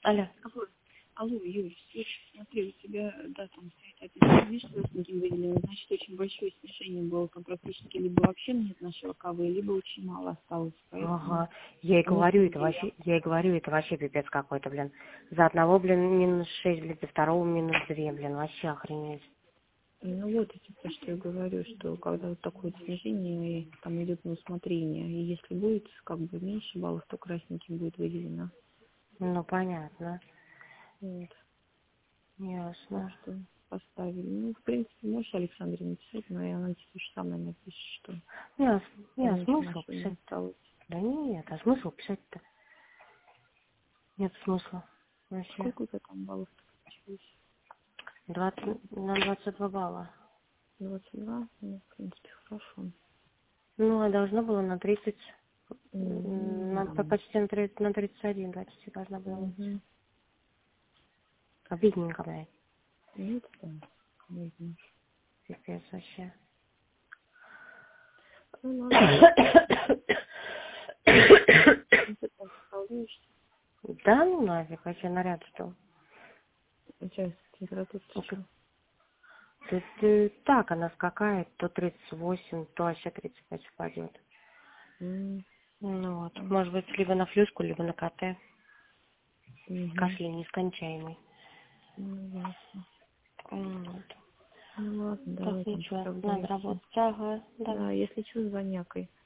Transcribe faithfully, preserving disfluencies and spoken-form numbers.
Алло. Алло, алло, Юль, слушай, смотри, у тебя, да, там стоит опять, видишь, красненьким выделено, значит, очень большое снижение было, там практически либо вообще нет нашего КВ, либо очень мало осталось, поэтому Ага. Я и не говорю, это выделял. вообще, я и говорю, это вообще пипец какой-то, блин. За одного, блин, минус шесть, блин, за второго минус две, блин, вообще охренеть. Ну вот, я про что я говорю, что когда вот такое снижение, и там идет на усмотрение, и если будет как бы меньше баллов, то красненьким будет выделено. Ну, понятно. Вот. Так Ясно. что поставили. Ну, в принципе, можешь Александре написать, но и она тебе то же самое напишет, что Нет, там нет, ничего смысл нашего не писать. осталось. Да нет, а смысл писать-то? Нет смысла. Вообще. Сколько у тебя там баллов получилось? двадцать на двадцать два балла. двадцать два? Ну, в принципе, хорошо. Ну, а должно было на тридцать. м, На, по- Угу. почти на тридцать, на тридцать один почти должна была быть. Угу. Обидненько, блядь. Ну, это да. Видно. Пипец вообще. Ну, ладно. Ну, ты там справляешься. Да ну нафиг, вообще наряд что? Сейчас температура что? Ты, ты, так она скакает, то тридцать восемь, то вообще тридцать пять упадет. Угу. Ну вот, может быть, либо на флюшку, либо на КТ. Угу. Кашель нескончаемый. Ну, ясно. Вот. Ну, ладно, Так, давай там ничего, надо справляйся. работать. Ага, да. Да, если что, звонякай.